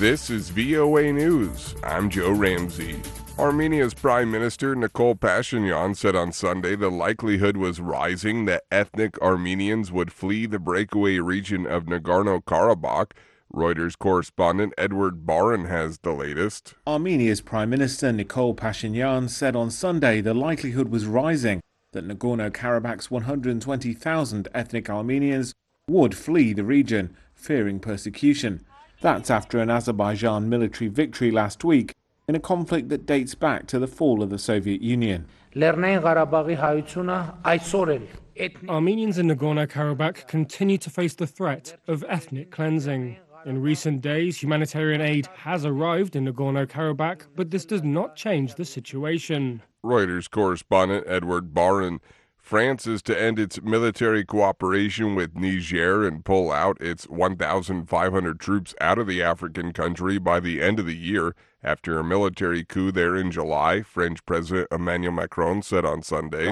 This is VOA News. I'm Joe Ramsey. Armenia's Prime Minister Nikol Pashinyan said on Sunday the likelihood was rising that ethnic Armenians would flee the breakaway region of Nagorno-Karabakh. Reuters correspondent Edward Baran has the latest. Armenia's Prime Minister Nikol Pashinyan said on Sunday the likelihood was rising that Nagorno-Karabakh's 120,000 ethnic Armenians would flee the region, fearing persecution. That's after an Azerbaijan military victory last week in a conflict that dates back to the fall of the Soviet Union. Armenians in Nagorno-Karabakh continue to face the threat of ethnic cleansing. In recent days, humanitarian aid has arrived in Nagorno-Karabakh, but this does not change the situation. Reuters correspondent Edward Baran. France is to end its military cooperation with Niger and pull out its 1,500 troops out of the African country by the end of the year after a military coup there in July, French President Emmanuel Macron said on Sunday.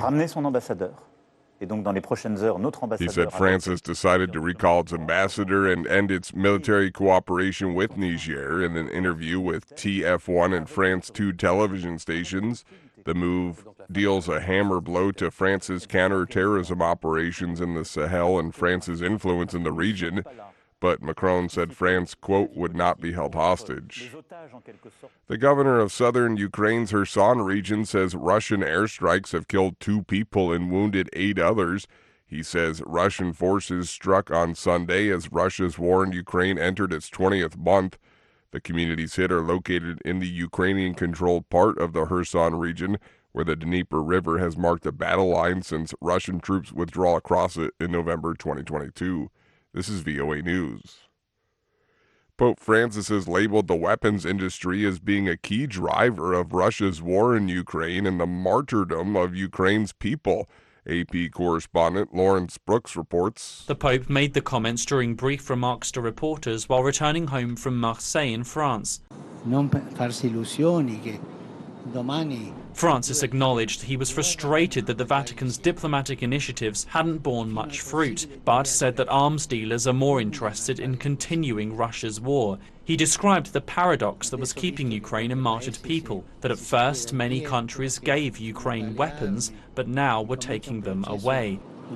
He said France has decided to recall its ambassador and end its military cooperation with Niger. In an interview with TF1 and France 2 television stations, the move deals a hammer blow to France's counterterrorism operations in the Sahel and France's influence in the region. But Macron said France, quote, would not be held hostage. The governor of southern Ukraine's Kherson region says Russian airstrikes have killed 2 people and wounded 8 others. He says Russian forces struck on Sunday as Russia's war in Ukraine entered its 20th month. The communities hit are located in the Ukrainian-controlled part of the Kherson region, where the Dnieper River has marked a battle line since Russian troops withdrew across it in November 2022. This is VOA News. Pope Francis has labeled the weapons industry as being a key driver of Russia's war in Ukraine and the martyrdom of Ukraine's people. AP correspondent Lawrence Brooks reports. The Pope made the comments during brief remarks to reporters while returning home from Marseille in France. Francis acknowledged he was frustrated that the Vatican's diplomatic initiatives hadn't borne much fruit, but said that arms dealers are more interested in continuing Russia's war. He described the paradox that was keeping Ukraine and martyred people, that at first many countries gave Ukraine weapons, but now were taking them away.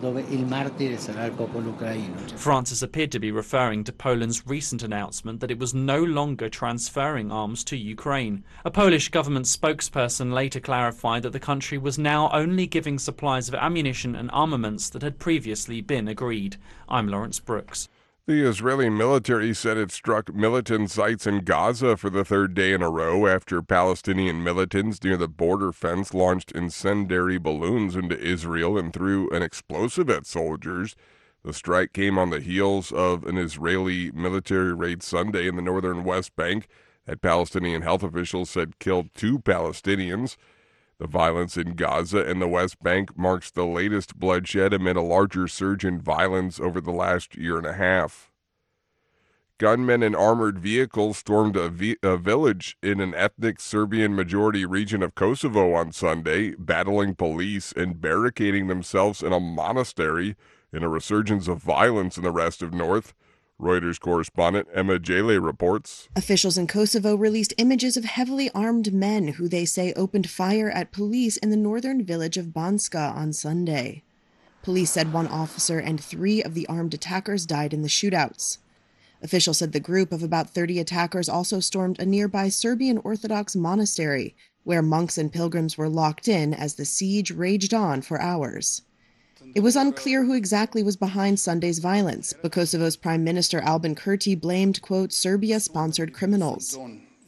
Francis appeared to be referring to Poland's recent announcement that it was no longer transferring arms to Ukraine. A Polish government spokesperson later clarified that the country was now only giving supplies of ammunition and armaments that had previously been agreed. I'm Lawrence Brooks. The Israeli military said it struck militant sites in Gaza for the 3rd day in a row after Palestinian militants near the border fence launched incendiary balloons into Israel and threw an explosive at soldiers. The strike came on the heels of an Israeli military raid Sunday in the northern West Bank that Palestinian health officials said killed 2 Palestinians. The violence in Gaza and the West Bank marks the latest bloodshed amid a larger surge in violence over the last year and a half. Gunmen in armored vehicles stormed a village in an ethnic Serbian-majority region of Kosovo on Sunday, battling police and barricading themselves in a monastery in a resurgence of violence in the rest of North. Reuters correspondent Emma Jele reports. Officials in Kosovo released images of heavily armed men who they say opened fire at police in the northern village of Banska on Sunday. Police said 1 officer and 3 of the armed attackers died in the shootouts. Officials said the group of about 30 attackers also stormed a nearby Serbian Orthodox monastery, where monks and pilgrims were locked in as the siege raged on for hours. It was unclear who exactly was behind Sunday's violence, but Kosovo's Prime Minister Albin Kurti blamed, quote, Serbia-sponsored criminals.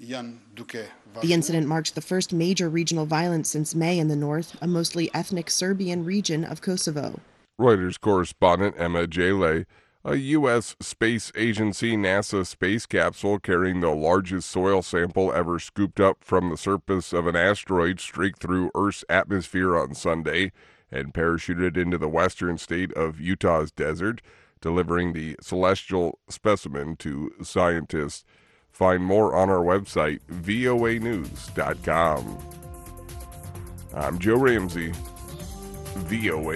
The incident marked the first major regional violence since May in the north, a mostly ethnic Serbian region of Kosovo. Reuters correspondent Emma Jele. A U.S. space agency NASA space capsule carrying the largest soil sample ever scooped up from the surface of an asteroid streaked through Earth's atmosphere on Sunday and parachuted into the western state of Utah's desert, delivering the celestial specimen to scientists. Find more on our website, voanews.com. I'm Joe Ramsey, VOA